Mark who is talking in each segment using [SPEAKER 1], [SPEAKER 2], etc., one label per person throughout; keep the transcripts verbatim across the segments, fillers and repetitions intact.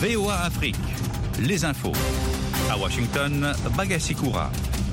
[SPEAKER 1] V O A Afrique, les infos. À Washington, Bagassi Koura.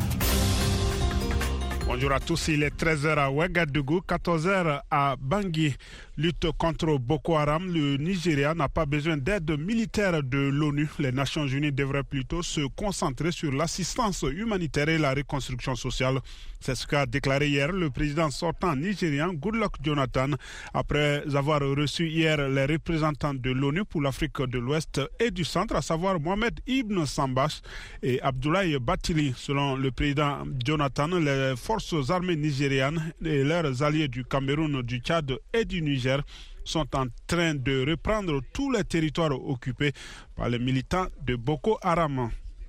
[SPEAKER 2] Bonjour à tous, il est treize heures à Ouagadougou, quatorze heures à Bangui. Lutte contre Boko Haram, le Nigeria n'a pas besoin d'aide militaire de l'ONU. Les Nations Unies devraient plutôt se concentrer sur l'assistance humanitaire et la reconstruction sociale. C'est ce qu'a déclaré hier le président sortant nigérian Goodluck Jonathan après avoir reçu hier les représentants de l'ONU pour l'Afrique de l'Ouest et du Centre, à savoir Mohamed Ibn Sambash et Abdoulaye Bathily. Selon le président Jonathan, les forces armées nigérianes et leurs alliés du Cameroun, du Tchad et du Niger sont en train de reprendre tous les territoires occupés par les militants de Boko Haram.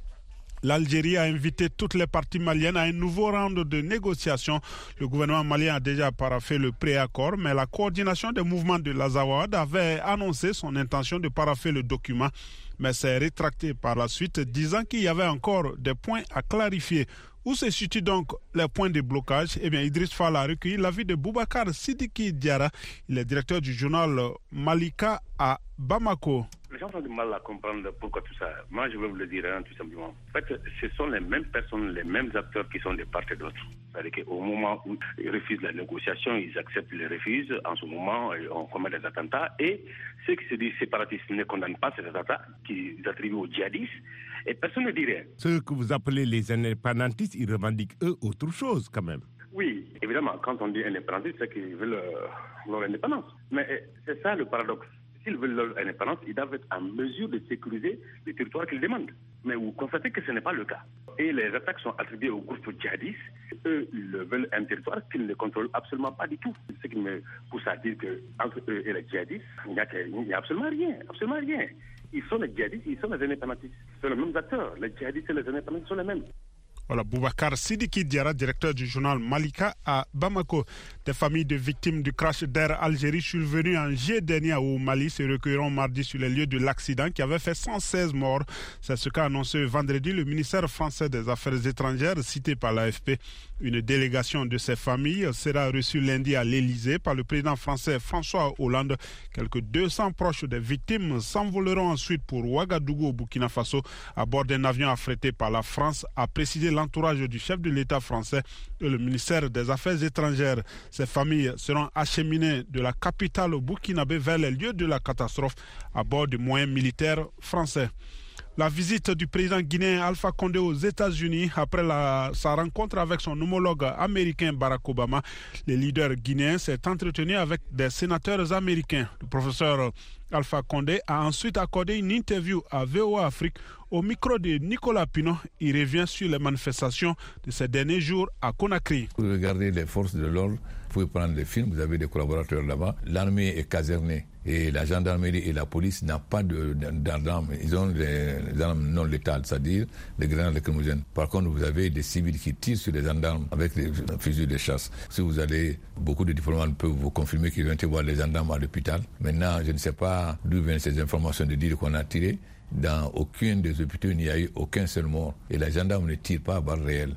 [SPEAKER 2] L'Algérie a invité toutes les parties maliennes à un nouveau round de négociations. Le gouvernement malien a déjà paraphé le préaccord, mais la coordination des mouvements de l'Azawad avait annoncé son intention de parapher le document, mais s'est rétracté par la suite, disant qu'il y avait encore des points à clarifier. Où se situent donc les points de blocage? Eh bien, Idriss Fall a recueilli l'avis de Boubacar Sidiki Diarra. Il est directeur du journal Malika à Bamako.
[SPEAKER 3] Les gens ont du mal à comprendre pourquoi tout ça. Moi, je vais vous le dire hein, tout simplement. En fait, ce sont les mêmes personnes, les mêmes acteurs qui sont de part et d'autre. C'est-à-dire qu'au moment où ils refusent la négociation, ils acceptent les refus. En ce moment, on commet des attentats. Et ceux qui se disent séparatistes ne condamnent pas ces attentats, qu'ils attribuent aux djihadistes. Et personne ne dit rien.
[SPEAKER 4] Ceux que vous appelez les indépendantistes, ils revendiquent eux autre chose quand même.
[SPEAKER 3] Oui, évidemment, quand on dit indépendantiste, c'est qu'ils veulent euh, leur indépendance. Mais euh, c'est ça le paradoxe. S'ils veulent leur indépendance, ils doivent être en mesure de sécuriser les territoires qu'ils demandent. Mais vous constatez que ce n'est pas le cas. Et les attaques sont attribuées aux groupes djihadistes. Eux, ils veulent un territoire qu'ils ne contrôlent absolument pas du tout. Ce qui me pousse à dire qu'entre eux et les djihadistes, il n'y a, a absolument rien, absolument rien. Ils sont les djihadistes, ils sont les indépendantistes. Ce sont les mêmes acteurs. Les djihadistes et les indépendantistes sont les mêmes.
[SPEAKER 2] Voilà, Boubacar Sidiki Diarra, directeur du journal Malika à Bamako. Des familles de victimes du crash d'Air Algérie survenu en juillet dernier au Mali se recueilleront mardi sur les lieux de l'accident qui avait fait cent seize morts. C'est ce qu'a annoncé vendredi le ministère français des Affaires étrangères cité par l'A F P. Une délégation de ces familles sera reçue lundi à l'Élysée par le président français François Hollande. Quelques deux cents proches des victimes s'envoleront ensuite pour Ouagadougou au Burkina Faso à bord d'un avion affrété par la France, a précisé l'entourage du chef de l'État français et le ministère des Affaires étrangères. Ces familles seront acheminées de la capitale burkinabé vers les lieux de la catastrophe à bord de moyens militaires français. La visite du président guinéen Alpha Condé aux États-Unis après la, sa rencontre avec son homologue américain Barack Obama, le leader guinéen s'est entretenu avec des sénateurs américains. Le professeur Alpha Condé a ensuite accordé une interview à V O A Afrique au micro de Nicolas Pinot. Il revient sur les manifestations de ces derniers jours à Conakry.
[SPEAKER 5] Vous regardez les forces de l'ordre, vous pouvez prendre des films, vous avez des collaborateurs là-bas. L'armée est casernée et la gendarmerie et la police n'ont pas de, d'armes. Ils ont des, des armes non létales, c'est-à-dire des grenades lacrymogènes. Par contre, vous avez des civils qui tirent sur les gendarmes avec des fusils de chasse. Si vous allez, beaucoup de diplomates peuvent vous confirmer qu'ils ont été voir les gendarmes à l'hôpital. Maintenant, je ne sais pas d'où viennent ces informations de dire qu'on a tiré. Dans aucun des hôpitaux, il n'y a eu aucun seul mort. Et les gendarmes ne tirent pas à balles réelles.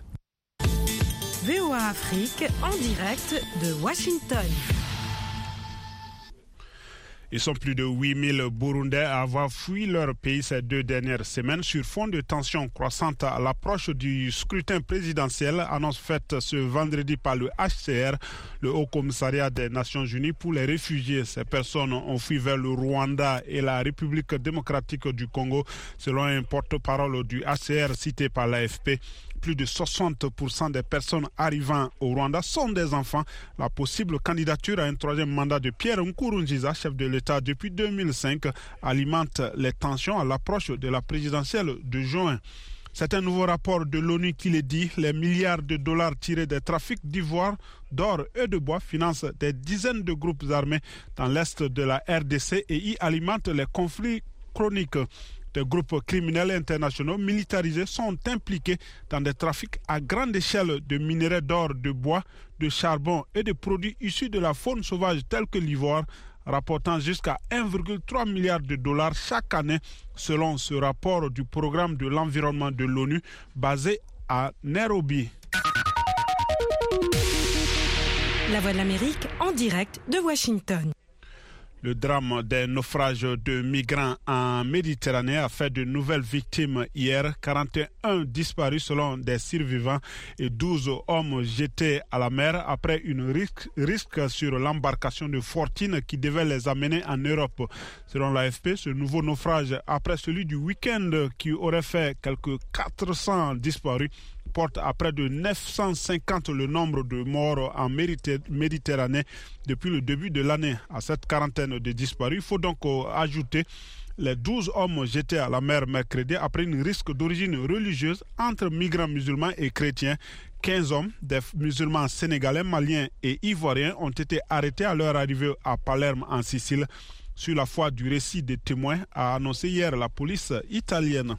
[SPEAKER 6] V O A Afrique, en direct de Washington.
[SPEAKER 2] Ils sont plus de huit mille Burundais à avoir fui leur pays ces deux dernières semaines sur fond de tensions croissantes à l'approche du scrutin présidentiel, annonce faite ce vendredi par le H C R, le Haut Commissariat des Nations Unies pour les réfugiés. Ces personnes ont fui vers le Rwanda et la République démocratique du Congo, selon un porte-parole du H C R cité par l'A F P. Plus de soixante pour cent des personnes arrivant au Rwanda sont des enfants. La possible candidature à un troisième mandat de Pierre Nkurunziza, chef de l'État depuis deux mille cinq, alimente les tensions à l'approche de la présidentielle de juin. C'est un nouveau rapport de l'ONU qui le dit. Les milliards de dollars tirés des trafics d'ivoire, d'or et de bois financent des dizaines de groupes armés dans l'est de la R D C et y alimentent les conflits chroniques. Des groupes criminels internationaux militarisés sont impliqués dans des trafics à grande échelle de minerais d'or, de bois, de charbon et de produits issus de la faune sauvage tels que l'ivoire, rapportant jusqu'à un virgule trois milliard de dollars chaque année, selon ce rapport du programme de l'environnement de l'ONU basé à Nairobi.
[SPEAKER 6] La Voix de l'Amérique en direct de Washington.
[SPEAKER 2] Le drame des naufrages de migrants en Méditerranée a fait de nouvelles victimes hier. quarante et un disparus selon des survivants et douze hommes jetés à la mer après une risque, risque sur l'embarcation de Fortune qui devait les amener en Europe. Selon l'A F P, ce nouveau naufrage, après celui du week-end qui aurait fait quelques quatre cents disparus, porte à près de neuf cent cinquante le nombre de morts en Méditerranée depuis le début de l'année. À cette quarantaine de disparus, il faut donc ajouter les douze hommes jetés à la mer mercredi après une risque d'origine religieuse entre migrants musulmans et chrétiens. quinze hommes, des musulmans sénégalais, maliens et ivoiriens, ont été arrêtés à leur arrivée à Palerme en Sicile. Sur la foi du récit des témoins, a annoncé hier la police italienne.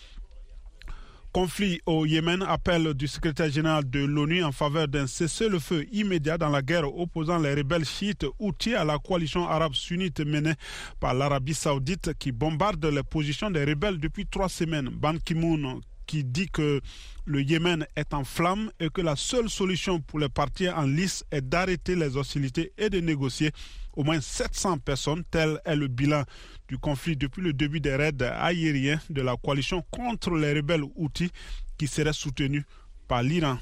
[SPEAKER 2] Conflit au Yémen, appel du secrétaire général de l'ONU en faveur d'un cessez-le-feu immédiat dans la guerre opposant les rebelles chiites Houthis à la coalition arabe sunnite menée par l'Arabie saoudite qui bombarde les positions des rebelles depuis trois semaines. Ban Ki-moon qui dit que le Yémen est en flammes et que la seule solution pour les partis en lice est d'arrêter les hostilités et de négocier. Au moins sept cents personnes, tel est le bilan du conflit depuis le début des raids aériens de la coalition contre les rebelles Houthis qui seraient soutenus par l'Iran.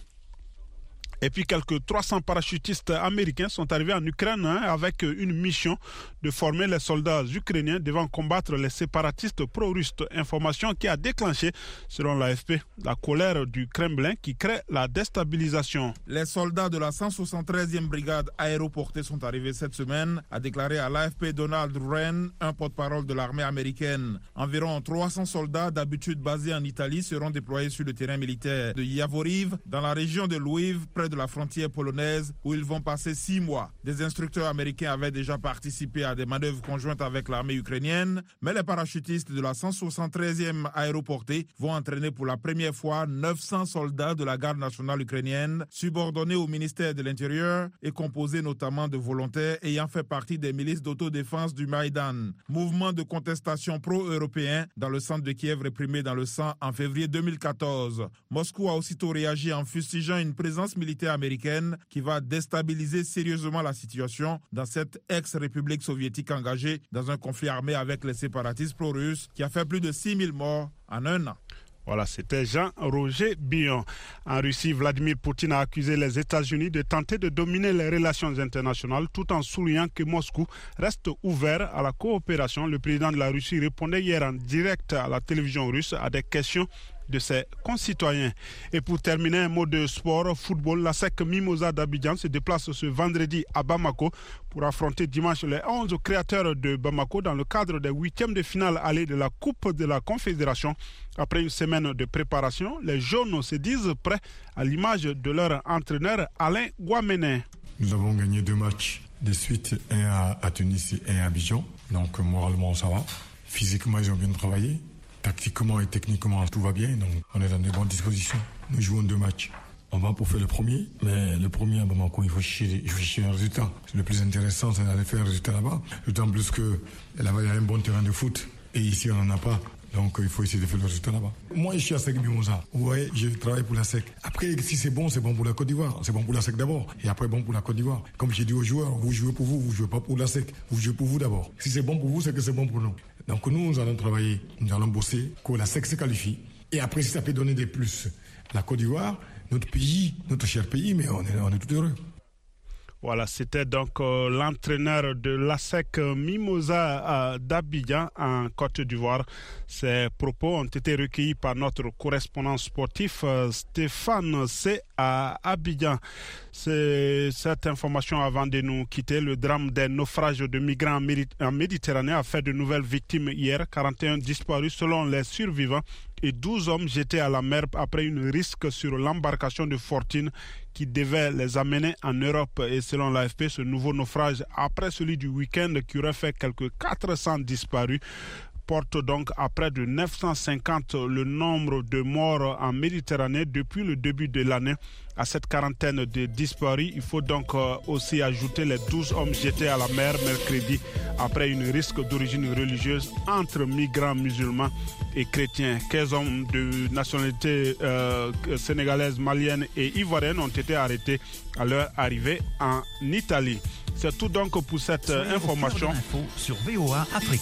[SPEAKER 2] Et puis quelques trois cents parachutistes américains sont arrivés en Ukraine hein, avec une mission de former les soldats ukrainiens devant combattre les séparatistes pro-russes. Information qui a déclenché, selon l'A F P, la colère du Kremlin qui crée la déstabilisation.
[SPEAKER 7] Les soldats de la cent soixante-treizième brigade aéroportée sont arrivés cette semaine, a déclaré à l'A F P Donald Wren, un porte-parole de l'armée américaine. Environ trois cents soldats d'habitude basés en Italie seront déployés sur le terrain militaire de Yavoriv, dans la région de Lviv, près de la frontière polonaise, où ils vont passer six mois. Des instructeurs américains avaient déjà participé à des manœuvres conjointes avec l'armée ukrainienne, mais les parachutistes de la cent soixante-treizième aéroportée vont entraîner pour la première fois neuf cents soldats de la garde nationale ukrainienne, subordonnés au ministère de l'Intérieur et composés notamment de volontaires ayant fait partie des milices d'autodéfense du Maïdan, mouvement de contestation pro-européen dans le centre de Kiev réprimé dans le sang en février deux mille quatorze. Moscou a aussitôt réagi en fustigeant une présence militaire américaine qui va déstabiliser sérieusement la situation dans cette ex-république soviétique engagée dans un conflit armé avec les séparatistes pro-russes qui a fait plus de six mille morts en un an.
[SPEAKER 2] Voilà, c'était Jean-Roger Billon. En Russie, Vladimir Poutine a accusé les États-Unis de tenter de dominer les relations internationales tout en soulignant que Moscou reste ouvert à la coopération. Le président de la Russie répondait hier en direct à la télévision russe à des questions de ses concitoyens. Et pour terminer, un mot de sport, football. La S E C Mimosa d'Abidjan se déplace ce vendredi à Bamako pour affronter dimanche les onze créateurs de Bamako dans le cadre des huitièmes de finale aller de la Coupe de la Confédération. Après une semaine de préparation, les jaunes se disent prêts à l'image de leur entraîneur Alain Guamené.
[SPEAKER 8] Nous avons gagné deux matchs de suite, un à, à Tunis et un à Abidjan. Donc moralement ça va. Physiquement ils ont bien travaillé. Tactiquement et techniquement, tout va bien, donc on est dans de bonnes dispositions. Nous jouons deux matchs. On va pour faire le premier, mais le premier à Bamako, il faut chercher, il faut chercher un résultat. Le plus intéressant, c'est d'aller faire un résultat là-bas. D'autant plus que là-bas, il y a un bon terrain de foot. Et ici, on n'en a pas. Donc, il faut essayer de faire le résultat là-bas. Moi, je suis à S E C Mimosa. Vous voyez, je travaille pour la S E C. Après, si c'est bon, c'est bon pour la Côte d'Ivoire. C'est bon pour la S E C d'abord. Et après, bon pour la Côte d'Ivoire. Comme j'ai dit aux joueurs, vous jouez pour vous, vous jouez pas pour la S E C. Vous jouez pour vous d'abord. Si c'est bon pour vous, c'est que c'est bon pour nous. Donc, nous, nous allons travailler, nous allons bosser, que la S E C se qualifie. Et après, si ça peut donner des plus, la Côte d'Ivoire, notre pays, notre cher pays, mais on est, on est tout heureux.
[SPEAKER 2] Voilà, c'était donc euh, l'entraîneur de l'A S E C Mimosa euh, d'Abidjan en Côte d'Ivoire. Ces propos ont été recueillis par notre correspondant sportif euh, Stéphane C. à Abidjan. C'est cette information avant de nous quitter. Le drame des naufrages de migrants en Méditerranée a fait de nouvelles victimes hier. quarante et un disparus selon les survivants et douze hommes jetés à la mer après une risque sur l'embarcation de Fortune qui devait les amener en Europe. Et selon l'A F P, ce nouveau naufrage, après celui du week-end qui aurait fait quelques quatre cents disparus, porte donc à près de neuf cent cinquante le nombre de morts en Méditerranée depuis le début de l'année. À cette quarantaine de disparus, il faut donc aussi ajouter les douze hommes jetés à la mer mercredi après une risque d'origine religieuse entre migrants musulmans et chrétiens. quinze hommes de nationalité euh, sénégalaise, malienne et ivoirienne ont été arrêtés à leur arrivée en Italie. C'est tout donc pour cette
[SPEAKER 1] Soyez
[SPEAKER 2] information.
[SPEAKER 1] Sur V O A Afrique.